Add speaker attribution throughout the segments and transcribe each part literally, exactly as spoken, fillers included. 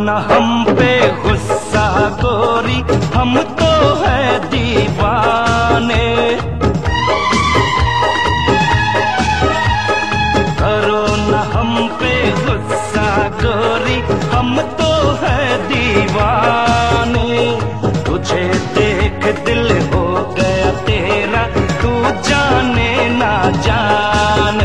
Speaker 1: न हम पे गुस्सा गोरी, हम तो है दीवाने। करो न हम पे गुस्सा गोरी, हम तो है दीवाने। तुझे देख दिल हो गया तेरा, तू जाने ना जाने।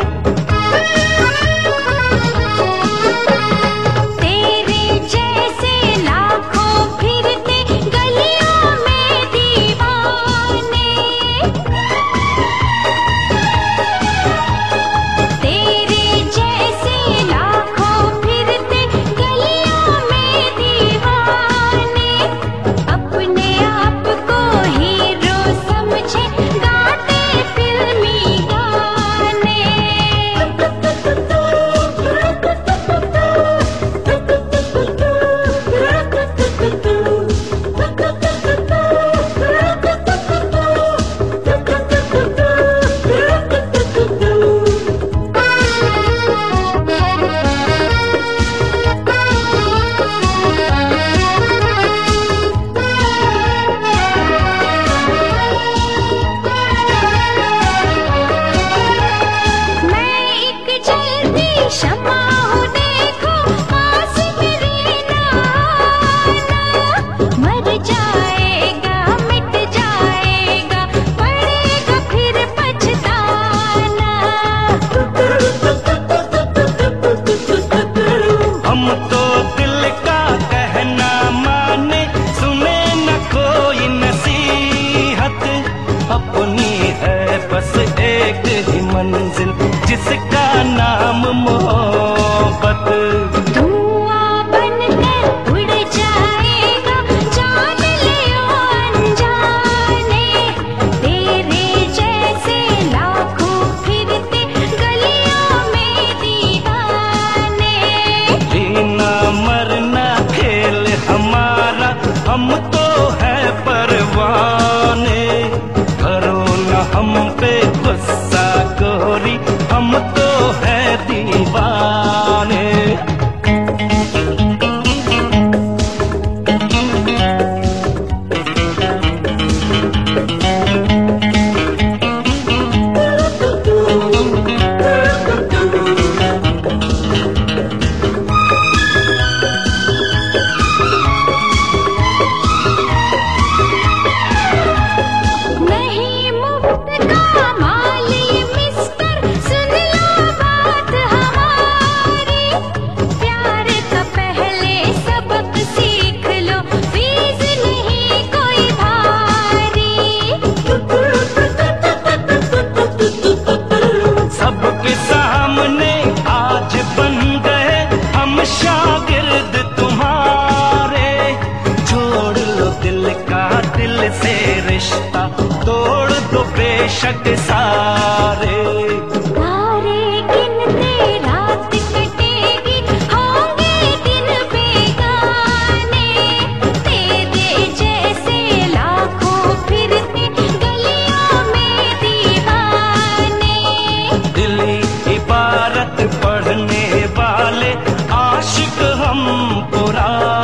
Speaker 1: मंजिल जिसका नाम मोहब्बत।
Speaker 2: धुआं बनकर उड़ जाएगा, जान लियो अनजाने। तेरे जैसे लाखों फिरते गलियों में दीवाने।
Speaker 1: जीना मरना खेल हमारा, हम तो है परवाने। करो न हम पे गुस्सा गोरी, हम तो है दीवाने। शागिर्द तुम्हारे, जोड़ लो दिल का दिल से रिश्ता, तोड़ दो बेशक सारे।
Speaker 2: तारे गिनते रात कटेगी, होंगे दिन बेगाने। तेरे जैसे लाखों फिरते गलियों में दीवाने।
Speaker 1: दिली इबारत पढ़ने वाले आशिक हम पुराने।